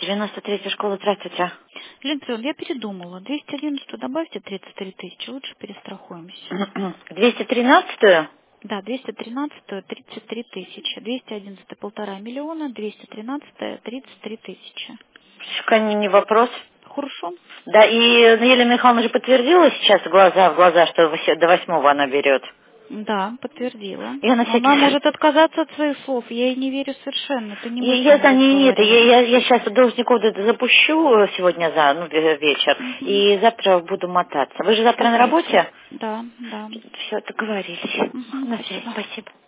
93-я школа, здравствуйте. Лен Петровна, я передумала. 211 добавьте 33 тысячи, лучше перестрахуемся. 213-ю? Да, 213 33 тысячи. 211 1,5 миллиона, 213 33 тысячи. Не вопрос. Хорошо. Да, и Елена Михайловна же подтвердила сейчас глаза в глаза, что до 8-го она берет. Да, подтвердила. Я на Но всякий... она может отказаться от своих слов. Я ей не верю совершенно. Это не мы с Я вами за ней это, разговаривали. я сейчас должников запущу сегодня вечер, Угу. и завтра буду мотаться. Вы же завтра на Давайте. работе? Да, да. Все, договорились. Угу, На связи, спасибо. спасибо.